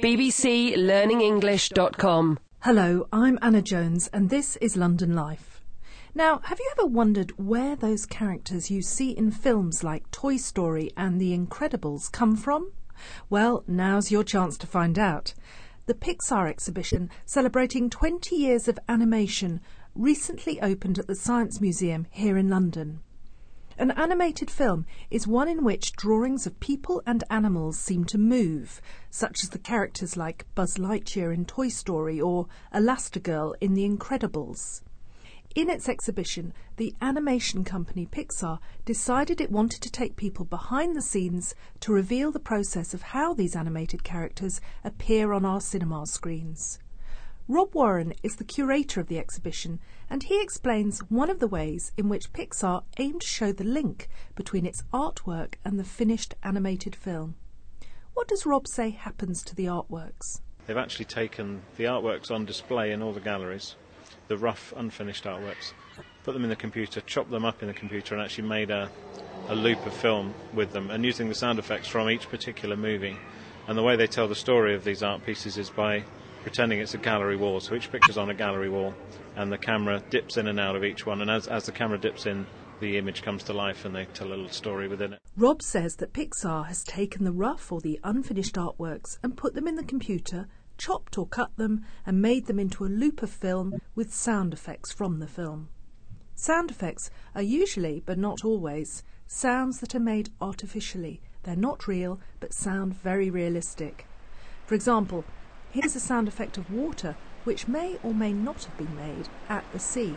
bbclearningenglish.com. Hello, I'm Anna Jones and this is London Life. Now, have you ever wondered where those characters you see in films like Toy Story and The Incredibles come from? Well, now's your chance to find out. The Pixar exhibition, celebrating 20 years of animation, recently opened at the Science Museum here in London. An animated film is one in which drawings of people and animals seem to move, such as the characters like Buzz Lightyear in Toy Story or Elastigirl in The Incredibles. In its exhibition, the animation company Pixar decided it wanted to take people behind the scenes to reveal the process of how these animated characters appear on our cinema screens. Rob Warren is the curator of the exhibition, and he explains one of the ways in which Pixar aimed to show the link between its artwork and the finished animated film. What does Rob say happens to the artworks? They've actually taken the artworks on display in all the galleries, the rough, unfinished artworks, put them in the computer, chopped them up in the computer and actually made a loop of film with them, and using the sound effects from each particular movie. And the way they tell the story of these art pieces is by pretending it's a gallery wall. So each picture's on a gallery wall and the camera dips in and out of each one, and as the camera dips in, the image comes to life and they tell a little story within it. Rob says that Pixar has taken the rough or the unfinished artworks and put them in the computer, chopped or cut them and made them into a loop of film with sound effects from the film. Sound effects are usually, but not always, sounds that are made artificially. They're not real, but sound very realistic. For example, here's a sound effect of water, which may or may not have been made at the sea.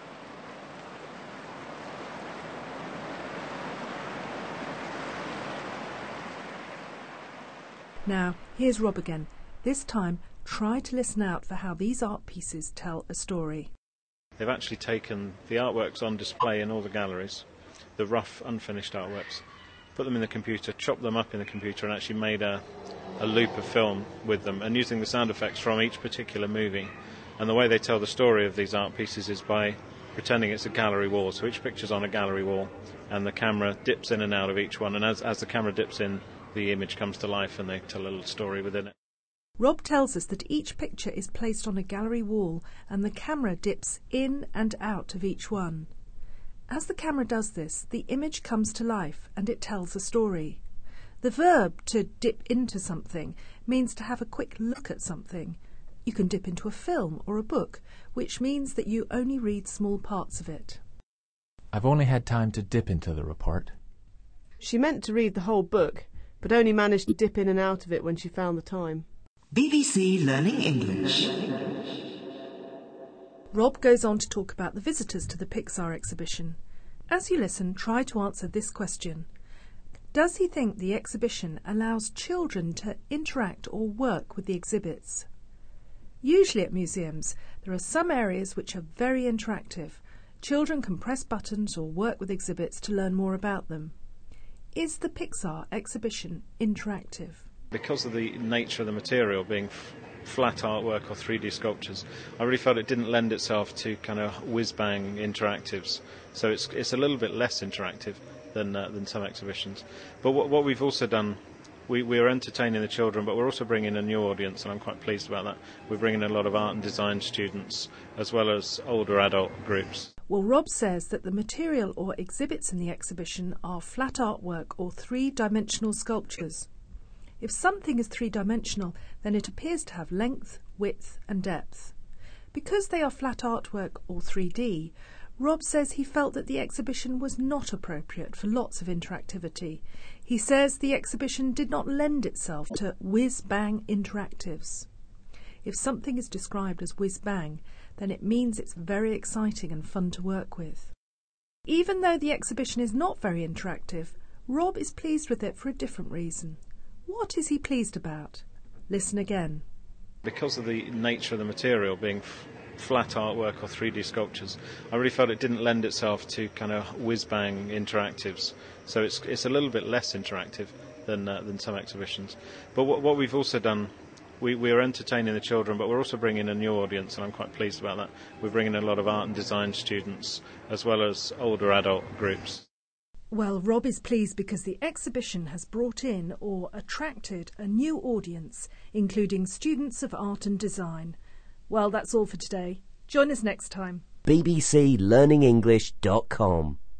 Now, here's Rob again. This time, try to listen out for how these art pieces tell a story. They've actually taken the artworks on display in all the galleries, the rough, unfinished artworks, put them in the computer, chopped them up in the computer and actually made a loop of film with them, and using the sound effects from each particular movie. And the way they tell the story of these art pieces is by pretending it's a gallery wall. So each picture's on a gallery wall and the camera dips in and out of each one, and as the camera dips in, the image comes to life and they tell a little story within it. Rob tells us that each picture is placed on a gallery wall and the camera dips in and out of each one. As the camera does this, the image comes to life and it tells a story. The verb to dip into something means to have a quick look at something. You can dip into a film or a book, which means that you only read small parts of it. I've only had time to dip into the report. She meant to read the whole book, but only managed to dip in and out of it when she found the time. BBC Learning English. Rob goes on to talk about the visitors to the Pixar exhibition. As you listen, try to answer this question. Does he think the exhibition allows children to interact or work with the exhibits? Usually at museums, there are some areas which are very interactive. Children can press buttons or work with exhibits to learn more about them. Is the Pixar exhibition interactive? Because of the nature of the material being flat artwork or 3D sculptures, I really felt it didn't lend itself to kind of whiz-bang interactives. So it's a little bit less interactive than some exhibitions. But what we've also done, we are entertaining the children, but we're also bringing a new audience, and I'm quite pleased about that. We're bringing a lot of art and design students, as well as older adult groups. Well, Rob says that the material or exhibits in the exhibition are flat artwork or three-dimensional sculptures. If something is three-dimensional, then it appears to have length, width and depth. Because they are flat artwork or 3D, Rob says he felt that the exhibition was not appropriate for lots of interactivity. He says the exhibition did not lend itself to whiz-bang interactives. If something is described as whiz-bang, then it means it's very exciting and fun to work with. Even though the exhibition is not very interactive, Rob is pleased with it for a different reason. What is he pleased about? Listen again. Because of the nature of the material being flat artwork or 3D sculptures, I really felt it didn't lend itself to kind of whiz-bang interactives. So it's a little bit less interactive than some exhibitions. But what we've also done, we are entertaining the children, but we're also bringing a new audience, and I'm quite pleased about that. We're bringing a lot of art and design students, as well as older adult groups. Well, Rob is pleased because the exhibition has brought in or attracted a new audience, including students of art and design. Well, that's all for today. Join us next time. bbclearningenglish.com